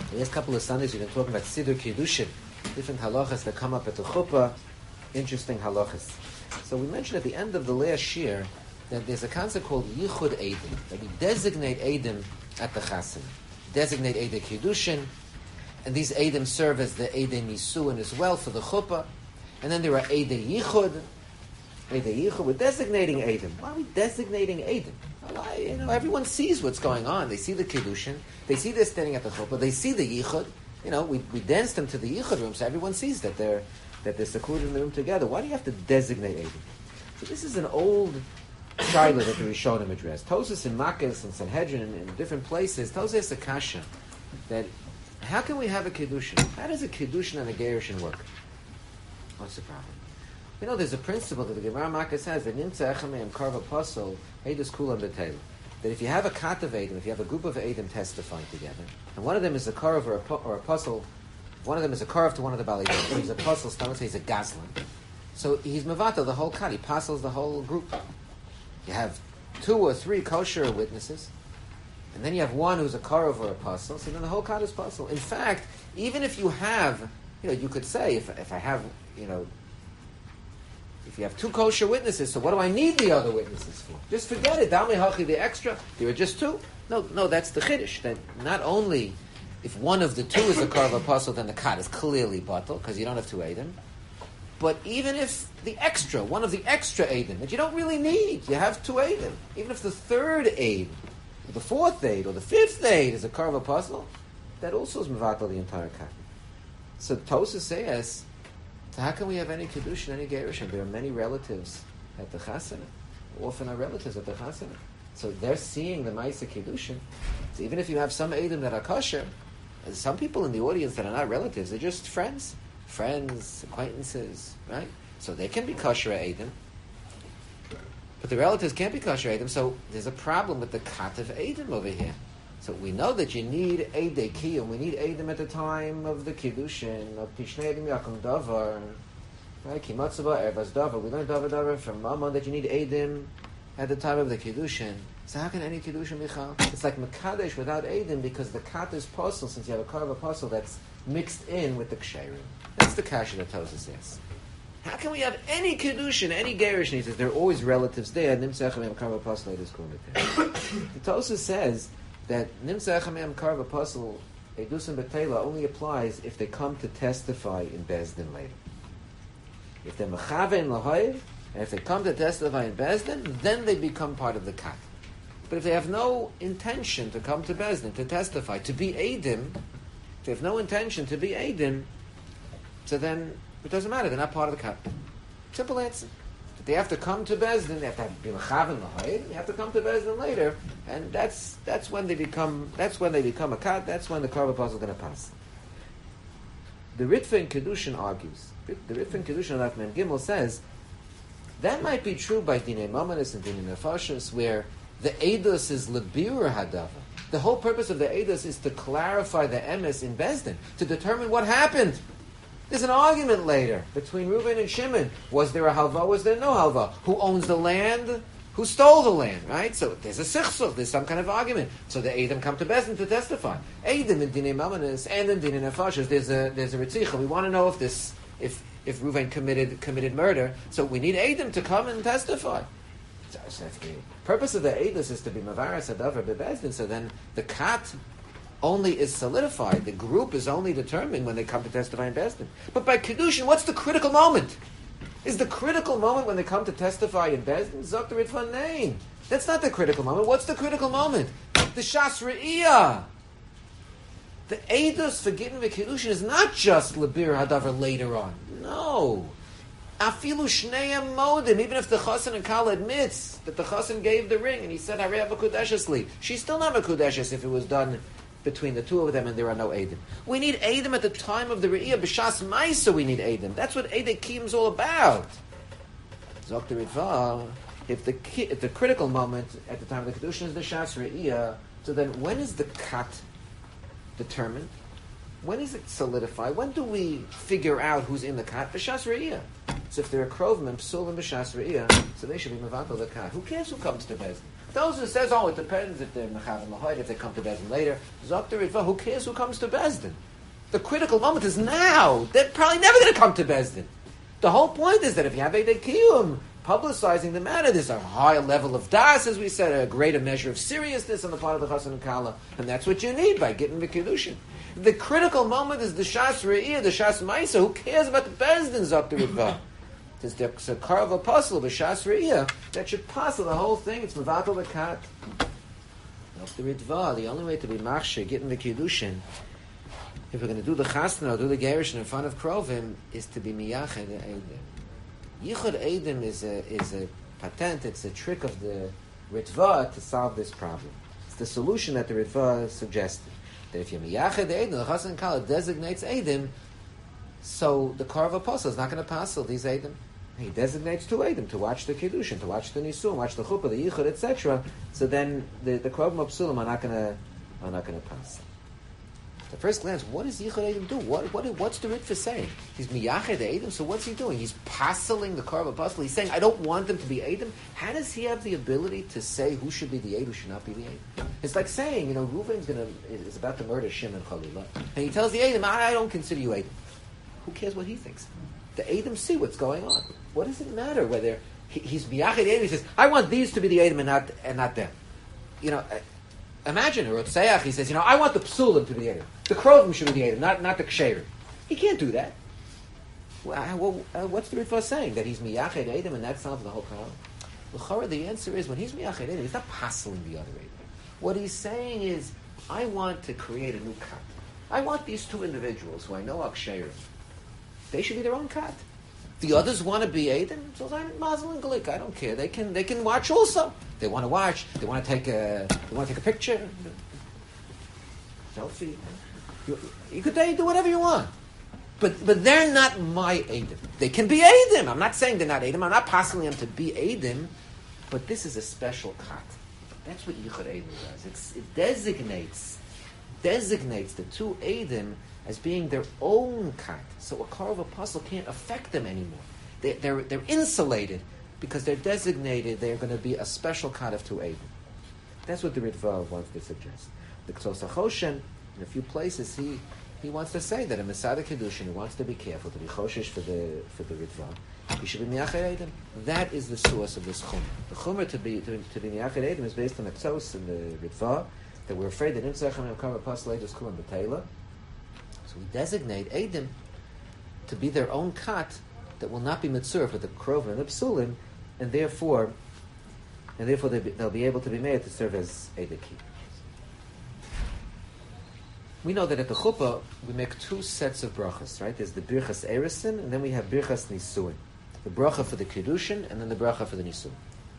The last couple of Sundays we've been talking about Siddur Kiddushin, different halachas that come up at the chuppah, interesting halachas. So we mentioned at the end of the last shir that there's a concept called Yichud Eidim, that we designate Eidim at the Chassan. Designate Eidei Kiddushin, and these Eidim serve as the Eidei Nisuin as well for the chuppah. And then there are Eidei Yichud. Eidei Yichud, we're designating Eidim. Why are we designating Eidim? Well, everyone sees what's going on. They see the Kiddushin. They see they're standing at the chuppah. They see the Yichud. We danced them to the Yichud room, so everyone sees that they're secluded in the room together. Why do you have to designate Eidim? So this is an old shaila that the Rishonim addressed. Tosas in Makkos and Sanhedrin and in different places, Tosas Akasha, that how can we have a Kiddushin? How does a Kiddushin and a Gerushin work? What's the problem? There's a principle that the Gemara Makkos has that Nimtza Echamei Karv Apostle Heidus Kulam B'Teilah. That if you have a kat of Eidim, if you have a group of Eidim testifying together, and one of them is a Karv or a Apostle, one of them is a Karv to one of the Bali, he's a Apostle, some say he's a Gazlan. So he's Mavata the whole kat, he apostles the whole group. You have 2 or 3 kosher witnesses, and then you have one who's a Karov or apostle, so then the whole kat is apostle. In fact, even if you have, you could say, if I have, if you have 2 kosher witnesses, so what do I need the other witnesses for? Just forget it. Dami hachi the extra. There are just 2. No, that's the chiddush. That not only if one of the 2 is a Karov apostle, then the kat is clearly batal because you don't have 2 Eidim. But even if one of the extra Eidim, that you don't really need, you have 2 Eidim. Even if the 3rd Eid, or the 4th Eid, or the 5th Eid is a Karv apostle, that also is mevatel the entire kat. So Tosas says, so how can we have any Kiddushin, any Gerushin? There are many relatives at the Chasana. Often are relatives at the Chasana. So they're seeing the Ma'aseh Kiddushin. So even if you have some Eidim that are kosher, some people in the audience that are not relatives, they're just friends, acquaintances, right? So they can be kosher Eidim, but the relatives can't be kosher Eidim, so there's a problem with the kat of Eidim over here. So we know that you need Eidei Kiyum, we need Eidim at the time of the Kiddushin, of Tishnei Eidim Yakum Davar, right? Kimatzava, Ervaz Davar, we learned Davar from Mammon that you need Eidim at the time of the Kiddushin. So how can any Kiddushin Michal? It's like Mekadesh without Eidim because the kat is apostle, since you have a Karv apostle that's mixed in with the Ksherim. That's the kasha that Tosas says. How can we have any Kiddushin, any Gerushin? He says there are always relatives there. Nimtzah Echamei Karv apostle Eidus Kulam B'Teilah. The Tosas says that Nimtzah Echamei Karv apostle Eidus B'Teilah only applies if they come to testify in Bezdin later. If they're Mechavein Lahoyev, and if they come to testify in Bezdin, then they become part of the kat. But if they have no intention to come to Bezdin, to testify, to be Eidim, if they have no intention to be Eidim, so then it doesn't matter, they're not part of the kat. Simple answer. If they have to come to Bezdin, they have to be Mechavein Lahoyev, they have to come to Bezdin later, and that's when they become a kat, that's when the Karv apostle is going to pass. The Ritva in Kiddushin argues, the Ritva in Kiddushin of Mem Gimel says, that might be true by Dinei Mamonis and Dinei Nefashos, where the Eidos is Lebirur Hadava. The whole purpose of the Eidos is to clarify the emes in Bezdin, to determine what happened. There's an argument later between Reuven and Shimon. Was there a halva? Was there no halva? Who owns the land? Who stole the land? Right? So there's a sichsuk. There's some kind of argument. So the Eidim come to Bezdin to testify. Eidim in Dinei Mamonis and in Dinei Nefashos. There's a ritzicha. We want to know if Reuven committed murder. So we need Eidim to come and testify. So the purpose of the Eidos is to be Mavaras Hadavar Bebezdin. So then the kat only is solidified. The group is only determined when they come to testify in Bezdin. But by Kiddushin, what's the critical moment? Is the critical moment when they come to testify in Bezdin? Zok the Ritva name. That's not the critical moment. What's the critical moment? The Shas Re'iyah. The Eidos for Gittin v'Kiddushin is not just Lebir Hadavar later on. No. Afilu Shneim Modim, even if the Chassan and Kala admits that the Chassan gave the ring and he said, Harei Makudeshes li. She's still not Makudeshes if it was done between the 2 of them and there are no Eidim. We need Eidim at the time of the Re'iyah. B'Shas Maisa we need Eidim. That's what Eidei Kiyum is all about. Zok the Ritva, if the critical moment at the time of the Kiddushin is the Shas Re'iyah, so then when is the kat determined? When is it solidified? When do we figure out who's in the kat? B'Shas Re'iyah. So if there are Krovim and Psulim B'Shas Re'iyah, so they should be Mevatel the kat. Who cares who comes to Bezdin? Those who says, it depends if they're Mechavan Lahoid, if they come to Bezdin later. Zok the Ritva, who cares who comes to Bezdin? The critical moment is now. They're probably never going to come to Bezdin. The whole point is that if you have a Kiyum, publicizing the matter, there's a higher level of das, as we said, a greater measure of seriousness on the part of the Chassan and Kala, and that's what you need by getting the Kiddushin. The critical moment is the Shas Re'iyah, the Shas Ma'isa. Who cares about the Bezdin, Zok the Ritva? There's a Karv Apostle, the Shas Re'iyah, that should pass the whole thing. It's Mevatel the Kat. Zok the Ritva, the only way to be Machshir, getting the Kiddushin, if we're going to do the Chasna or do the Gerushin in front of Krovim, is to be Miyached Eidim. Yichud Eidim is a patent, it's a trick of the Ritva to solve this problem. It's the solution that the Ritva suggested. That if you're Miyached Eidim, the Chassan Kala designates Eidim, so the Karv Apostle is not going to pass these Eidim. He designates two Eidim to watch the Kiddushin, to watch the Nisuim, watch the Chuppah, the Yichud, etc. So then the Krovim Apsulim are not going to pass. At first glance, what does Yichud Eidim do? What's the Ritva saying? He's Miyached Eidim, so what's he doing? He's passing the Karv Apostle. He's saying, I don't want them to be Eidim. How does he have the ability to say who should be the Eid, who should not be the Eid? It's like saying, Reuven's is about to murder Shimon Chalila, and he tells the Eidim, I don't consider you Eidim. Who cares what he thinks? The Eidim see what's going on. What does it matter whether he's Miyached Eidim? He says, I want these to be the Eidim and not them. Imagine a Rotzeach, he says, I want the Psulim to be the Eidim. The Krovim should be the Eidim, not the Ksherim. He can't do that. What's the Ritva saying? That he's Miyached Eidim and that solves the whole problem? L'chara, the answer is, when he's Miyached Eidim, he's not passing the other Eidim. What he's saying is, I want to create a new cut. I want these two individuals who I know are Ksherim. They should be their own cut. The others want to be Eidim, so I'm Mazel and Galik. I don't care. They can watch also. They want to watch. They want to take a picture. Selfie. You could do whatever you want. But they're not my Eidim. They can be Eidim. I'm not saying they're not Eidim. I'm not passing them to be Eidim. But this is a special cut. That's what Yichud Eidim does. It designates the two Eidim as being their own kat. So a Karv Apostle can't affect them anymore. They're insulated because they're designated, they're going to be a special kat of two Eidim. That's what the Ritva wants to suggest. The Ktos HaChoshen, in a few places, he wants to say that a Masada Kiddushin who wants to be careful, to be choshesh for the Ritva, he should be Miyached Eidim. That is the source of this Chumrah. The Chumrah to be Miyached Eidim is based on the Ktos and the Ritva, that we're afraid that Nimtzach and Karv Apostle Eidim is Kulam B'Teila. So we designate Eidim to be their own kat that will not be mitzurf with the Krovim and the Psulim, and therefore they'll be able to be made to serve as Eidaki. We know that at the chuppah we make two sets of brachas, right? There's the birchas erisin, and then we have birchas nisuin. The bracha for the kiddushin, and then the bracha for the nisuin.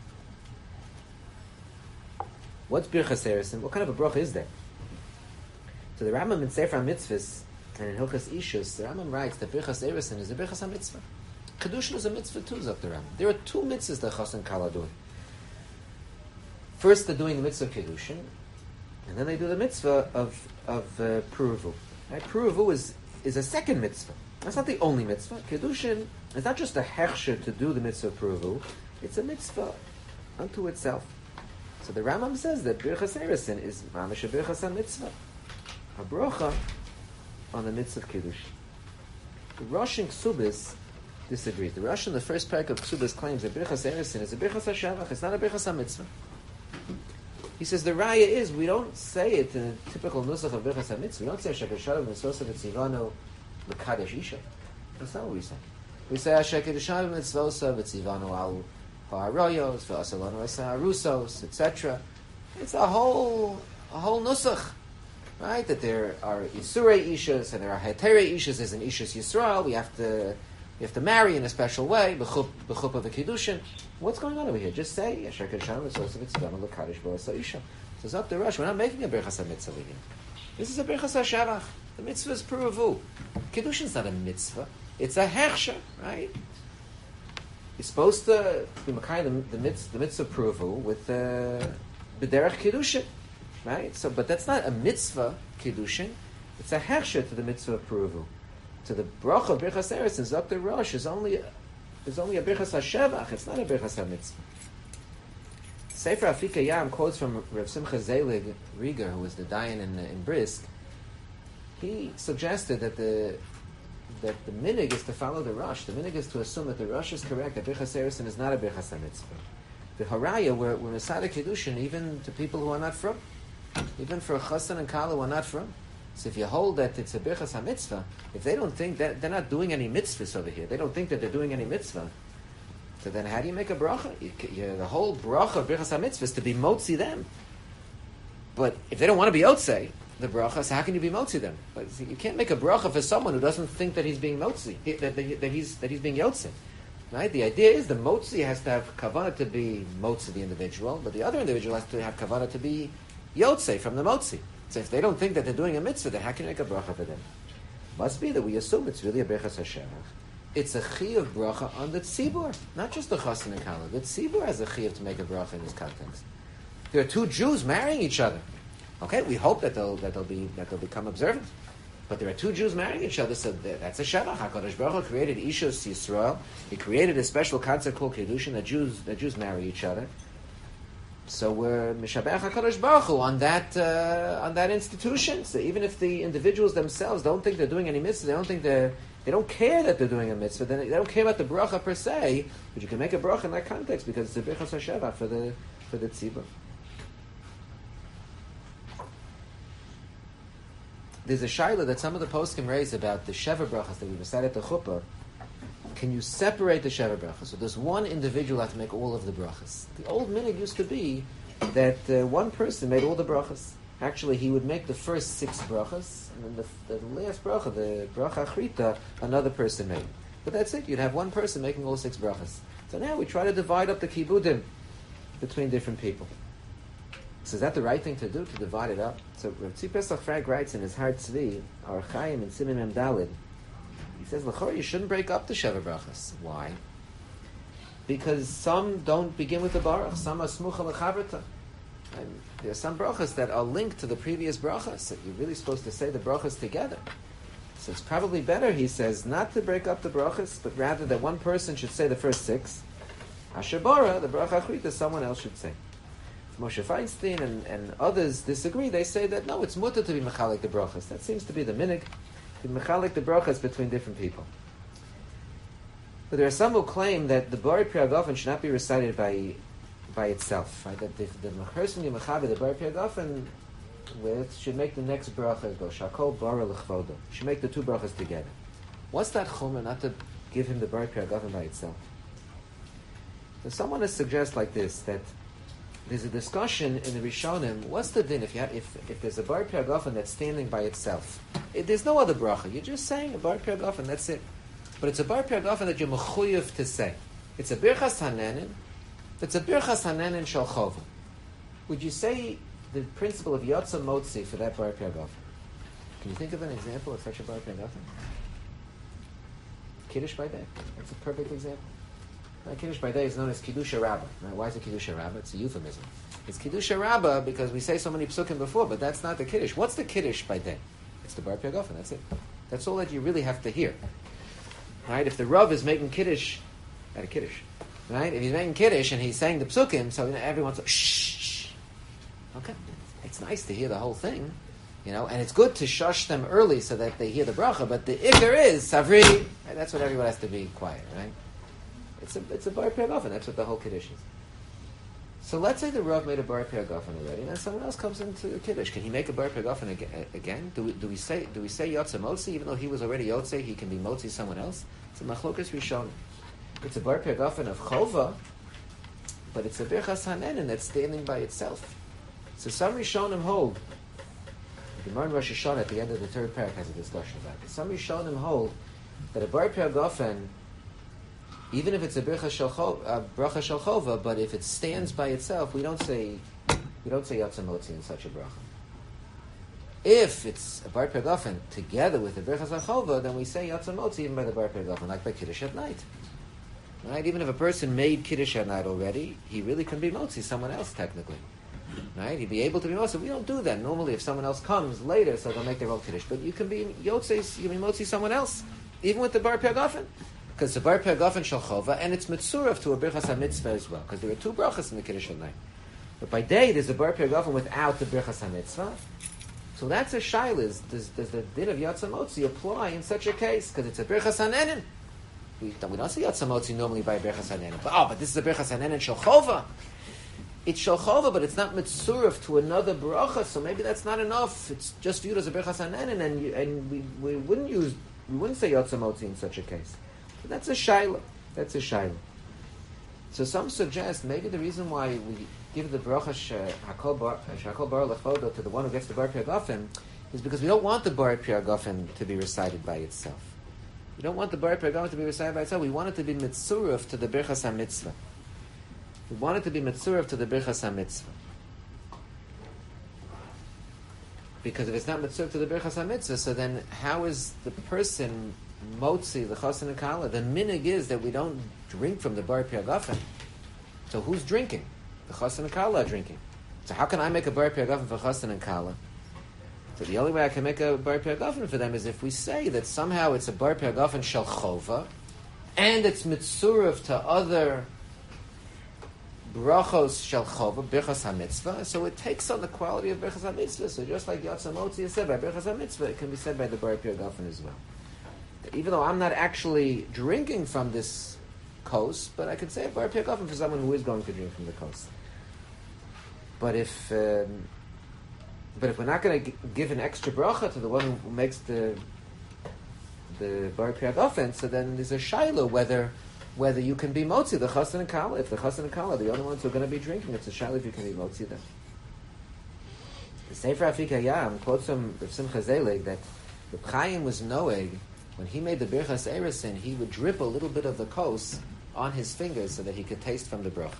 What's birchas erisin? What kind of a bracha is that? So the Rambam in Sefer HaMitzvahs and in Hilchas Ishus, the Rambam writes that birchas erisin is a birchas HaMitzvah. Kiddushin is a mitzvah too, Zok the Rambam. There are two mitzvahs that Chas and Kala are doing. First, they're doing the mitzvah of kiddushin, and then they do the mitzvah of Puruvu. Right? Puruvu is a second mitzvah. That's not the only mitzvah. Kiddushin is not just a hechsher to do the mitzvah of Puruvu. It's a mitzvah unto itself. So the Rambam says that birchas erisin is mamish a birchas ha-mitzvah, a bracha on the mitzvah of kiddushin. The Rosh in Ksubis disagrees. The Rosh in the first parak of Ksubis claims that birchas erisin is a birchas ha-shavach. It's not a birchas ha-mitzvah. He says the raya is, we don't say it in a typical nusach of birchas ha-mitzvah. We don't say Asher Kedushav Mitzvosav V'tzivano L'kadesh Isha. That's not what we say. We say Asher Kedushav Mitzvosav V'tzivano Al Ha'aroyos V'asalano Asa Harusos, etc. It's a whole nusach, right? That there are Yisurei Ishas and there are Heterei Ishas. There's an Ishas Yisrael. We have to marry in a special way, b'chup of the kiddushin. What's going on over here? Just say, Yasher Kedushan Mitzvosav V'tzivano L'kadesh Bo'asa Isha. So it's up the rush. We're not making a birchas ha-mitzvah here. This is a birchas ha-shavach. The mitzvah is Puruvu. Kiddushin is not a mitzvah. It's a hechsher, right? You're supposed to be makayim the mitzvah Puruvu with b'derech kiddushin, right? So, but that's not a mitzvah kiddushin. It's a hechsher to the mitzvah Puruvu. So the bracha of birchas erisin, Zok the Rosh, is only a birchas ha-shavach. It's not a birchas ha-mitzvah. Sefer Afika Yam quotes from Rav Simcha Zelig Rieger, who was the Dayan in Brisk. He suggested that the minig is to follow the Rosh. The minig is to assume that the Rosh is correct, that Birchas Erusin is not a Birchas HaMitzvah. The Haraya, we're Masada Kiddushin even to people who are not from. Even for a Chassan and Kala who are not from. So if you hold that it's a Birchas HaMitzvah, if they don't think that they're not doing any mitzvahs over here, they don't think that they're doing any mitzvah, so then how do you make a bracha? The whole bracha of Birchas HaMitzvah is to be motzi them. But if they don't want to be yotzei, the bracha, so how can you be motzi them? But you can't make a bracha for someone who doesn't think that he's being motzi, that he's being yotzei. Right? The idea is the motzi has to have kavanah to be motzi the individual, but the other individual has to have kavanah to be yotzei from the motzi. So if they don't think that they're doing a mitzvah, then how can you make a bracha for them? Must be that we assume it's really a Birchas Hashem. It's a chiyuv bracha on the tzibur, not just the chassan and kala. The tzibur has a chiyuv to make a bracha in this context. There are two Jews marrying each other. Okay, we hope that they'll become observant. But there are two Jews marrying each other, so that's a shevach. HaKadosh Baruch Hu created Ishus Yisrael. He created a special concept called Kiddushin that Jews marry each other. So we're Mishabech HaKadosh Baruch Hu on that institution. So even if the individuals themselves don't think they're doing any mitzvah, they don't care that they're doing a mitzvah, then they don't care about the bracha per se, but you can make a bracha in that context because it's a Birchas HaShevach for the tzibur. There's a shaila that some of the poskim raise about the Sheva brachas that we recited at the chuppah. Can you separate the Sheva brachas? So does one individual have to make all of the brachas? The old minhag used to be that one person made all the brachas. Actually, he would make the first 6 brachas, and then the last bracha, the bracha achrita, another person made. But that's it. You'd have one person making all 6 brachas. So now we try to divide up the kibudim between different people. So is that the right thing to do, to divide it up? So Rav Tzvi Pesach Frank writes in his Har Tzvi, Or Chaim in Siman Mem Daled, he says, L'chor, you shouldn't break up the Sheva brachas. Why? Because some don't begin with the baruch, some are smucha l'chavrita. And there are some brachas that are linked to the previous brachas, that you're really supposed to say the brachas together. So it's probably better, he says, not to break up the brachas, but rather that one person should say the first 6. Asher bara, the bracha achrita, someone else should say. Moshe Feinstein and others disagree. They say that no, it's mutter to be mechalik the brachas. That seems to be the minhag, to be mechalik the brachas between different people. But there are some who claim that the Bari Priyagofen should not be recited by itself. Right? That the person you mechaber the Bari Priyagofen with should make the next bracha go shakol bara l'chvodo. Should make the 2 brachas together. What's that chumrah not to give him the Bari Priyagofen by itself? So someone has suggested like this, that there's a discussion in the Rishonim. What's the din if there's a Bar Priyagofen that's standing by itself? There's no other bracha. You're just saying a Bar Priyagofen. That's it. But it's a Bar Priyagofen that you're mechuyev to say. It's a Birchas Hanenin. It's a Birchas Hanenin Shel Chova. Would you say the principle of Yotza Motzi for that Bar Priyagofen? Can you think of an example of such a Bar Priyagofen? Kiddush by day. That's a perfect example. Kiddush by day is known as Kiddusha Rabbah. Right? Why is it Kiddusha Rabbah? It's a euphemism. It's Kiddusha Rabbah because we say so many psukim before, but that's not the Kiddush. What's the Kiddush by day? It's the Bar Priyagofen. That's it. That's all that you really have to hear. Right? If the Rav is making Kiddush at a Kiddush, right? If he's making Kiddush and he's saying the psukim, so everyone's like, shh. Okay. It's nice to hear the whole thing, and it's good to shush them early so that they hear the bracha, but the ikar is Savri. Right? That's what everyone has to be quiet, right? It's a Bar Priyagofen. That's what the whole Kiddush is. So let's say the Rav made a Bar Priyagofen already, and then someone else comes into the Kiddush. Can he make a Bar Priyagofen again? Do we say Yotze Motzi, even though he was already Yotze, he can be Motzi someone else? It's a Machlokas Rishonim. It's a Bar Priyagofen of Chova, but it's a Birchas Hanenin that's standing by itself. So some Rishonim hold, the Gemara in Rosh Hashanah at the end of the 3rd parak has a discussion about it. Some Rishonim hold that a Bar Priyagofen, even if it's a bracha shel chova, but if it stands by itself, we don't say Yotze Motzi in such a bracha. If it's a Bar Priyagofen together with the bracha shel chova, then we say Yotze Motzi even by the Bar Priyagofen, like by Kiddush at night. Right? Even if a person made Kiddush at night already, he really can be Motzi someone else technically. Right? He'd be able to be Motzi. We don't do that. Normally if someone else comes later, so they'll make their own Kiddush. But you can be Yotze, you can be Motzi someone else, even with the Bar Priyagofen. Because the Bar Priyagofen Shel Chova, and it's Mitzurav to a Birchas HaMitzvah as well, because there are 2 brachas in the Kiddush at night. But by day, there's a bar piragafin without the birchas hamitzvah. So that's a shaila. Does the din of yatzamotzi apply in such a case? Because it's a birchas hanenin. We don't see yatzamotzi normally by birchas hanenin. But this is a birchas hanenin shalchova. It's shalchova, but it's not mitzurif to another bracha. So maybe that's not enough. It's just viewed as a birchas hanenin, and we wouldn't say yatzamotzi in such a case. But that's a shaila. That's a shaila. So some suggest maybe the reason why we give the bracha shakol bar lechodo to the one who gets the bar piragafin is because we don't want the bar piragafin to be recited by itself. We don't want the bar piragafin to be recited by itself. We want it to be mitzuruf to the birchas hamitzvah. We want it to be mitzuruf to the birchas hamitzvah. Because if it's not mitzuruf to the birchas hamitzvah, so then how is the person motzi the chasen and kala? The minig is that we don't drink from the bar piragafin. So who's drinking? The chasen and kala are drinking. So how can I make a bar piragafin for chasen and kala? So the only way I can make a bar piragafin for them is if we say that somehow it's a bar piragafin shel chova, and it's mitzuruf to other brachos shel chova, birchas hamitzvah. So it takes on the quality of birchas hamitzvah. So just like yatzamotzi is said by birchas hamitzvah, it can be said by the bar piragafin as well. Even though I'm not actually drinking from this kos, but I could say a bar piragafin for someone who is going to drink from the kos. But if we're not going to give an extra bracha to the one who makes the bar piragafin, so then there's a shaila whether you can be motzi the chasen and kala. If the chasen and kala are the only ones who are going to be drinking, it's a shaila if you can be motzi them. The Sefer Afik Hayam quotes from Rav Simcha Zelig that Reb Chaim was noeg when he made the birchas eresin, he would drip a little bit of the kos on his fingers so that he could taste from the bracha.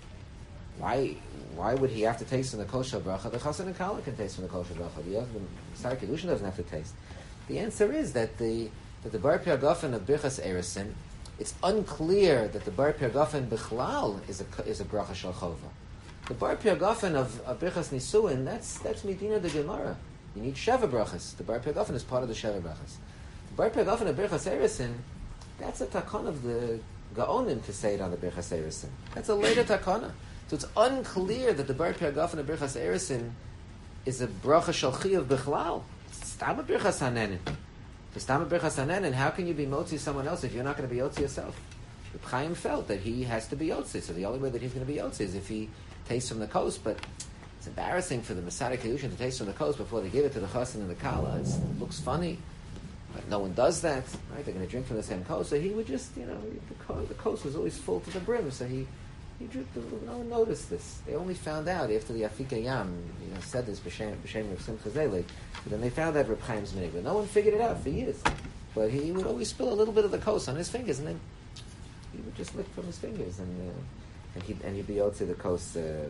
Why would he have to taste from the kosher bracha? The chasen and kala can taste from the kosher bracha. The Sar Kedushin doesn't have to taste. The answer is that the bar piragafin of birchas eresin, it's unclear that the bar piragafin bichlal is a bracha shel chova. The bar piragafin of birchas nisuin, that's medina de gemara. You need sheva brachas. The bar piragafin is part of the sheva brachas. The bar piragafin of birchas eresin, that's a takon of the gaonim to say it on the birchas eresin. That's a later takana. So it's unclear that the bar piragafin of birchas eresin is a bracha shel chiyuv bichlal. It's stam of birchas hanenin. For stam of birchas hanenin, how can you be motzi someone else if you're not going to be yotzi yourself? Reb Chaim felt that he has to be yotzi, so the only way that he's going to be yotzi is if he tastes from the kos. But it's embarrassing for the Masada Kedushin to taste from the kos before they give it to the chasen and the kala. It looks funny. But no one does that, right? They're going to drink from the same kos. So he would just, the kos was always full to the brim, so he drew. No one noticed this. They only found out after the Afik Yam, said this b'shem of Simcha Zelig. But then they found out Reb Chaim's minig. But no one figured it out for years. But he would always spill a little bit of the kos on his fingers, and then he would just lick from his fingers, and he'd be out to the kos and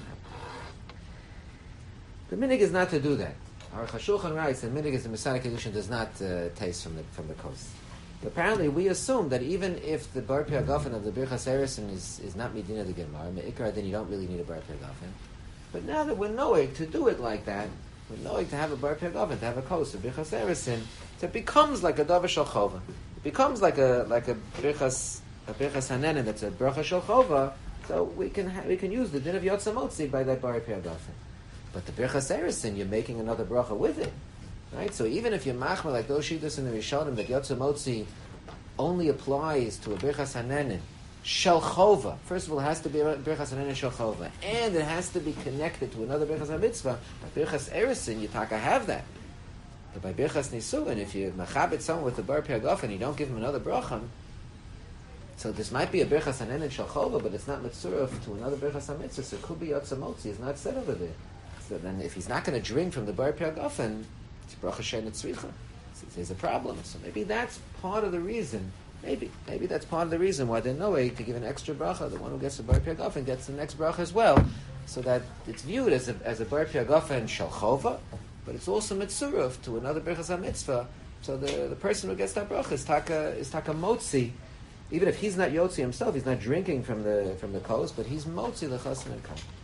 the minig is not to do that. Our Chashulchan writes that minig is the Masada Kedushin does not taste from the kos. Apparently, we assume that even if the bar piragafin of the birchas eresin is not medina de gemara, me'ikar, then you don't really need a bar piragafin. But now that we're knowing to do it like that, we're knowing to have a bar piragafin, to have a kos of birchas eresin, so it becomes like a davar shel chova. It becomes like a birchas hanenin that's a bracha shel chova. So we can use the din of yotzamotzi by that bar piragafin. But the birchas eresin, you're making another bracha with it. Right, so even if you're machmer like those shittas in the Rishonim that Yotzamotzi only applies to a birchas hanenin shel chova. First of all, it has to be a birchas hanenin shel chova, and it has to be connected to another birchas hamitzvah. By birchas eresin, you taka have that. But by birchas nisuin, if you machabit someone with the bar piragafin, you don't give him another bracha. So this might be a birchas hanenin shel chova, but it's not mitzuruf to another birchas hamitzvah. So it could be Yotzamotzi. It's not said over there. So then, if he's not going to drink from the bar piragafin, bracha she'ein tzricha. There's a problem. So maybe that's part of the reason. Maybe that's part of the reason why they're knowing to give an extra bracha. The one who gets the bar piragafin gets the next bracha as well, so that it's viewed as a bar piragafin shel chova, but it's also mitzuruf to another birchas hamitzvah. So the person who gets that bracha is taka motzi, even if he's not yotzi himself, he's not drinking from the kos, but he's motzi the chasen and kala.